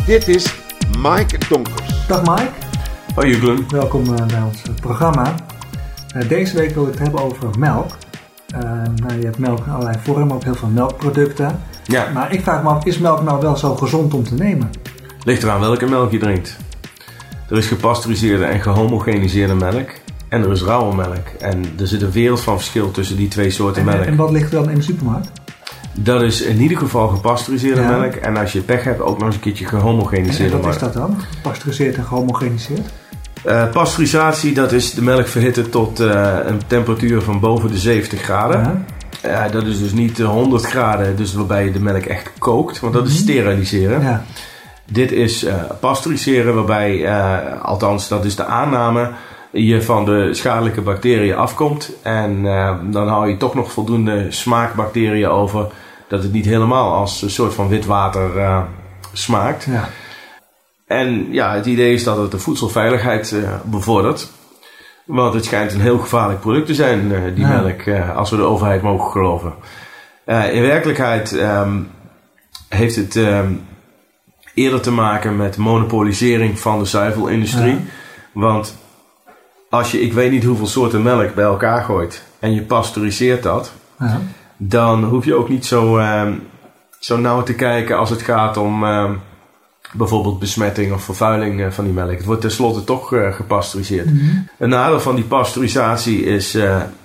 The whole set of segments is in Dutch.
Dit is Mike Donkers. Dag Mike. Hoi Juglen. Welkom bij ons programma. Deze week wil ik het hebben over melk. Je hebt melk in allerlei vormen, ook heel veel melkproducten. Ja. Maar ik vraag me af, is melk nou wel zo gezond om te nemen? Ligt eraan welke melk je drinkt. Er is gepasteuriseerde en gehomogeniseerde melk. En er is rauwe melk. En er zit een wereld van verschil tussen die twee soorten melk. En wat ligt er dan in de supermarkt? Dat is in ieder geval gepasteuriseerde melk. En als je pech hebt, ook nog eens een keertje gehomogeniseerde melk. En wat is dat dan? Gepasteuriseerd en gehomogeniseerd? Pasteurisatie, dat is de melk verhitten tot een temperatuur van boven de 70 graden. Ja. Dat is dus niet 100 graden, dus waarbij je de melk echt kookt. Want dat is steriliseren. Ja. Dit is pasteuriseren, waarbij, althans dat is de aanname, je van de schadelijke bacteriën afkomt. En dan hou je toch nog voldoende smaakbacteriën over, dat het niet helemaal als een soort van wit water smaakt. Ja. En ja, het idee is dat het de voedselveiligheid bevordert. Want het schijnt een heel gevaarlijk product te zijn, die melk, als we de overheid mogen geloven. In werkelijkheid heeft het eerder te maken met monopolisering van de zuivelindustrie. Ja. Want als je, ik weet niet hoeveel soorten melk bij elkaar gooit en je pasteuriseert dat, dan hoef je ook niet zo nauw te kijken als het gaat om bijvoorbeeld besmetting of vervuiling van die melk. Het wordt tenslotte toch gepasteuriseerd. Mm-hmm. Een nadeel van die pasteurisatie is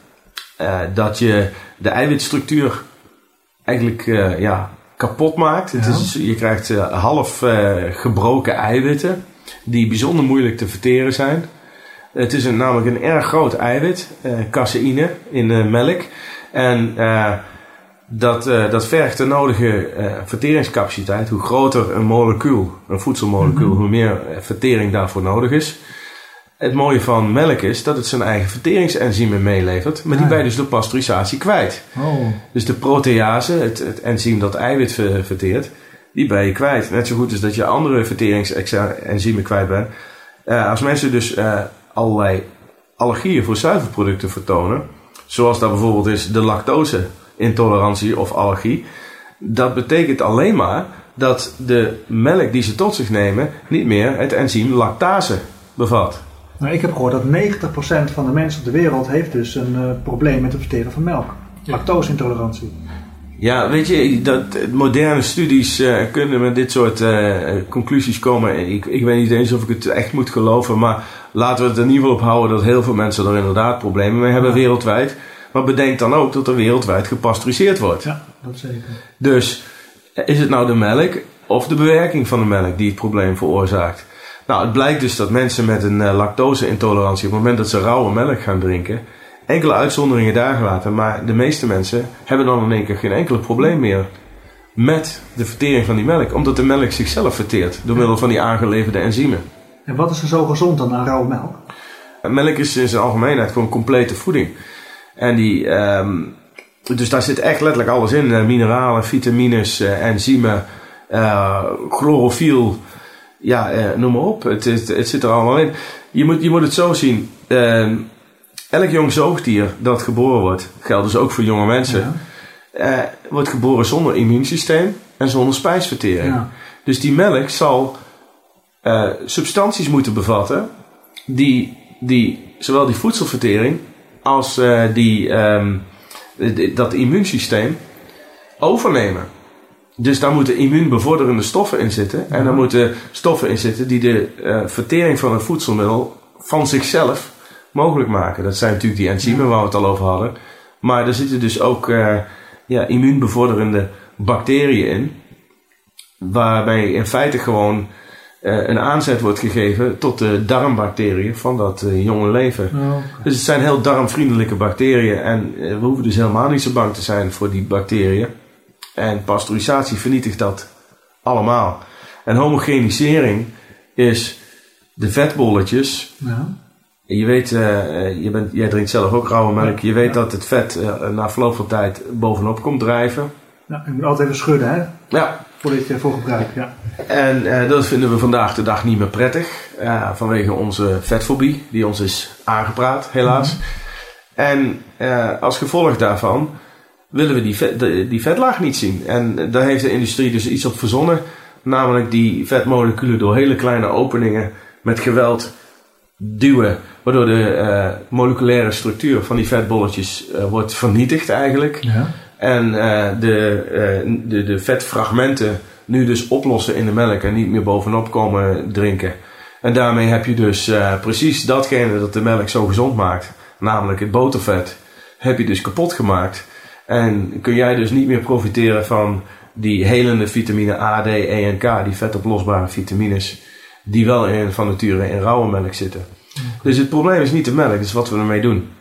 dat je de eiwitstructuur eigenlijk kapot maakt. Ja. Je krijgt half gebroken eiwitten die bijzonder moeilijk te verteren zijn. Het is namelijk een erg groot eiwit, caseïne in melk. En dat vergt de nodige verteringscapaciteit. Hoe groter een molecuul, een voedselmolecuul, hoe meer vertering daarvoor nodig is. Het mooie van melk is dat het zijn eigen verteringsenzymen meelevert, maar die ben je dus door pasteurisatie kwijt. Oh. Dus de protease, het enzym dat eiwit verteert, die ben je kwijt. Net zo goed als dat je andere verteringsenzymen kwijt bent. Als mensen dus allerlei allergieën voor zuivelproducten vertonen, zoals dat bijvoorbeeld is de lactose-intolerantie of allergie, dat betekent alleen maar dat de melk die ze tot zich nemen niet meer het enzym lactase bevat. Nou, ik heb gehoord dat 90% van de mensen op de wereld heeft dus een probleem met het verteren van melk. Lactose-intolerantie. Ja, weet je, moderne studies kunnen met dit soort conclusies komen. Ik weet niet eens of ik het echt moet geloven, maar laten we het er in ieder geval op houden dat heel veel mensen er inderdaad problemen mee hebben wereldwijd. Maar bedenk dan ook dat er wereldwijd gepasteuriseerd wordt. Ja, dat zeker. Dus is het nou de melk of de bewerking van de melk die het probleem veroorzaakt? Nou, het blijkt dus dat mensen met een lactose-intolerantie op het moment dat ze rauwe melk gaan drinken, enkele uitzonderingen daar gelaten, maar de meeste mensen hebben dan in één keer geen enkele probleem meer met de vertering van die melk, omdat de melk zichzelf verteert door middel van die aangeleverde enzymen. En wat is er zo gezond dan aan rauwe melk? Melk is in zijn algemeenheid gewoon complete voeding. En dus daar zit echt letterlijk alles in. Mineralen, vitamines, enzymen, chlorofiel. Noem maar op. Het zit er allemaal in. Je moet het zo zien. Elk jong zoogdier dat geboren wordt, geldt dus ook voor jonge mensen, wordt geboren zonder immuunsysteem en zonder spijsvertering. Ja. Dus die melk zal substanties moeten bevatten die zowel die voedselvertering als dat immuunsysteem overnemen. Dus daar moeten immuunbevorderende stoffen in zitten. En daar moeten stoffen in zitten die de vertering van een voedselmiddel van zichzelf mogelijk maken. Dat zijn natuurlijk die enzymen waar we het al over hadden. Maar er zitten dus ook immuunbevorderende bacteriën in. Waarbij in feite gewoon een aanzet wordt gegeven tot de darmbacteriën van dat jonge leven. Oh, okay. Dus het zijn heel darmvriendelijke bacteriën. En we hoeven dus helemaal niet zo bang te zijn voor die bacteriën. En pasteurisatie vernietigt dat allemaal. En homogenisering is de vetbolletjes. Ja. Je weet, jij drinkt zelf ook rauwe melk. Je weet dat het vet na verloop van tijd bovenop komt drijven. Ja, je moet altijd even schudden, hè? Ja. Voor gebruik, ja. En dat vinden we vandaag de dag niet meer prettig. Vanwege onze vetfobie, die ons is aangepraat, helaas. Mm-hmm. En als gevolg daarvan willen we die vetlaag niet zien. En daar heeft de industrie dus iets op verzonnen, Namelijk die vetmoleculen door hele kleine openingen met geweld duwen. Waardoor de moleculaire structuur van die vetbolletjes wordt vernietigd eigenlijk. Ja. En de vetfragmenten nu dus oplossen in de melk en niet meer bovenop komen drinken. En daarmee heb je dus precies datgene dat de melk zo gezond maakt. Namelijk het botervet. Heb je dus kapot gemaakt. En kun jij dus niet meer profiteren van die helende vitamine A, D, E en K. Die vetoplosbare vitamines. Die wel van nature in rauwe melk zitten. Dus het probleem is niet de melk, dat is wat we ermee doen.